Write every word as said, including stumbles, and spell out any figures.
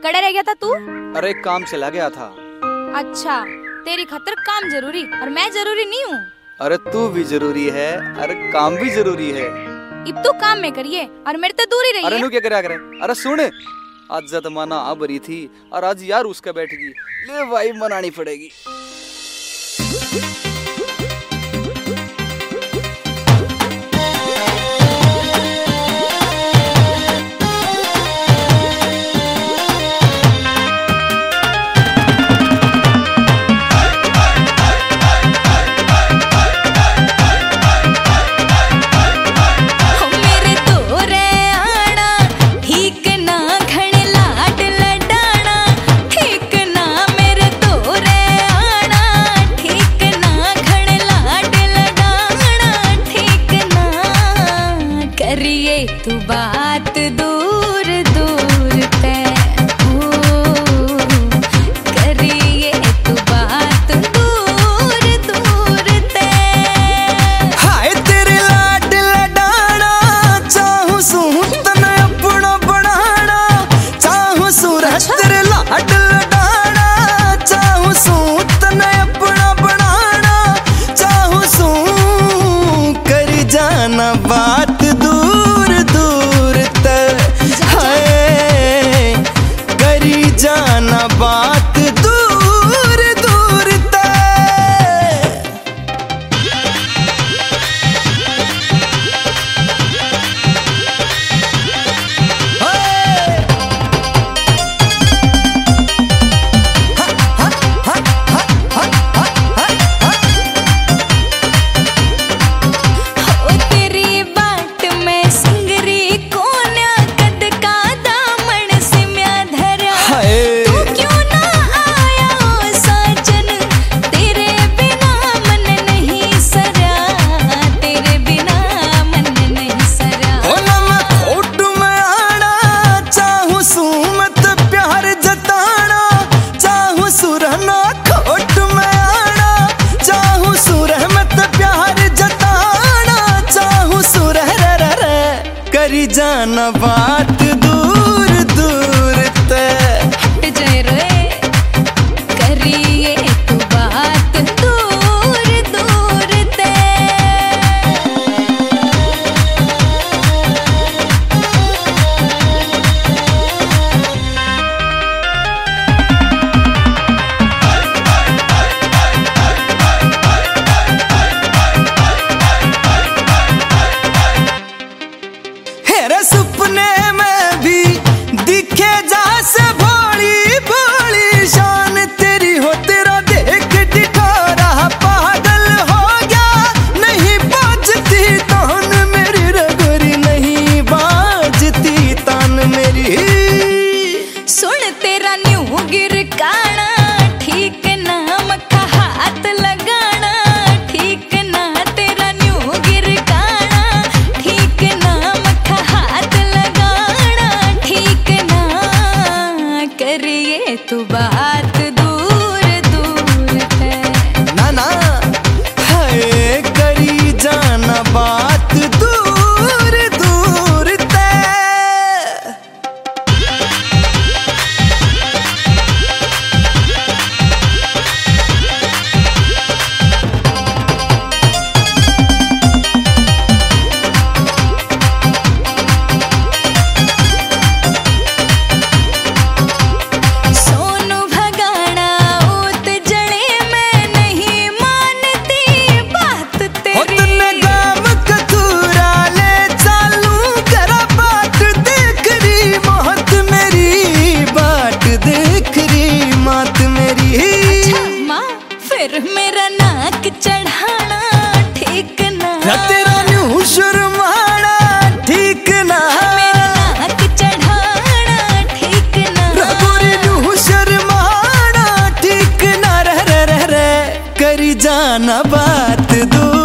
कड़े रह गया था तू? अरे काम चला गया था। अच्छा, तेरी खातिर काम जरूरी और मैं जरूरी नहीं हूँ। अरे तू भी जरूरी है, अरे काम भी जरूरी है। अब तू काम में करिए और मेरे तो दूर ही रहिए। अरे नू क्या करे करे? अरे सुन, आज जतमाना आ बरी थी और आज यार उसका बैठगी, ले भाई मनानी पड़ेगी। तू बात दूर दूर तय हो, करिए तू बात दूर दूर तय। हाय तेरे लाड लडाना, चाहूं सूत न अपना बनाना, चाहूं सूरत तेरे लाड लडाना, चाहूं सूत न अपना बनाना, चाहूं सू कर जाना बात जाना बात दूर दूर तेरी बाट में सिंगरी कोन्या कद का दामन सिम्या धरा। तू क्यों ना आया ओ साजन, तेरे बिना मन नहीं सरा, तेरे बिना मन नहीं सरा। ओ ना मैं खोट में आना, चाहूं सुमत प्यार जताना, चाहूं सुरहना खोट में आना, चाहूं सुरहमत प्यार जताना, चाहूं सुरह र र करी जाना बात दूर दूर तय। हट जाए रे, करिए तू बात दूर दूर तय। हेरे सुपने में भी दिखे जा से भोली भोली शान तेरी हो, तेरा देख दिखारा पागल हो गया। नहीं बाजती तान मेरी रगोरी, नहीं बाजती तान मेरी। सुन तेरा न्यू गिर काना, ठीक ना मक्खा हाथ लगाना, ठीक ना तेरा न्यू गिर काना, ठीक ना मक्खा हाथ लगाना, ठीक ना करिए तू बात दूर दूर है। ना ना हाय करी जाना बात दूर दूर तय। सोनू भगाना उत जड़े, मैं नहीं मानती बात हो तेरी। तन्ने गाम कतूरा ले चालू करा बात, देख रही मौत मेरी बाट, देख रही मात मेरी। अच्छा माँ, फिर मेरा नाक चढ़ाना ठीक ना, तेरा न्यू शर्माना ठीक ना, मेरा नाक चढ़ाना ठीक ना, रघुरी न्यू शर्माना ठीक ना, रह रह रह रह करी जाना बात दूर।